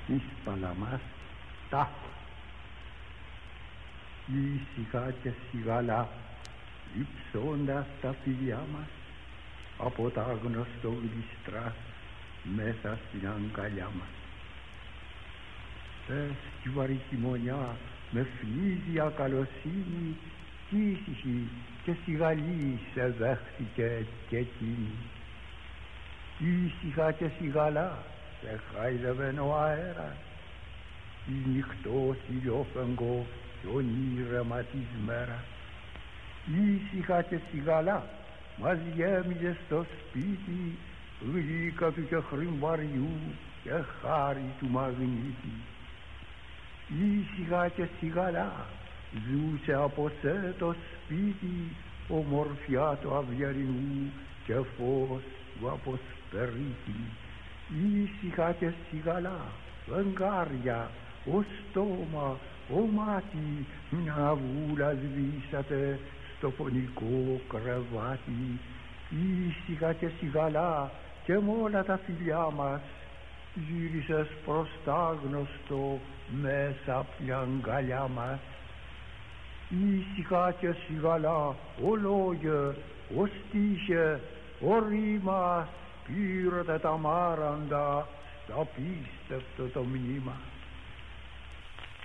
εις παλαμάς τα. Ήσυχα και σιγαλά υψώντας τα φιλιά μας από τα άγνωστο γλιστρά μέσα στην αγκαλιά μας. Πέφτει βαρύ χειμωνιά με φλίζει ακαλοσύνη κι ήσυχη και σιγαλή σε δέχτηκε και εκείνη. Ήσυχα και σιγαλά σε χάιδευεν ο αέρας, εις νυχτός ηλιόφεγγο κι ονείρεμα της μέρας. Ήσυχα και σιγαλά μας γέμιζε στο σπίτι γλύκα του και χρυμβαριού και χάρη του μαγνήτη. Ήσυχα και σιγαλά ζούσε από σε το σπίτι ομορφιά του αυγερινού και φως του αποσπερίτη. Ήσυχα και σιγαλά φεγγάρια, ο στόμα, ο μάτι, μια βούλα σβήσατε στο φωνικό κρεβάτι. Ήσυχα και σιγαλά και μ' όλα τα φιλιά μας γύρισες προς τ' άγνωστο μέσα απ' την αγκαλιά μας. Ήσυχα και σιγαλά ο λόγε, ο στίχε, ο ρήμα πήρατε τα μάραντα στα πίστευτο το μνήμα.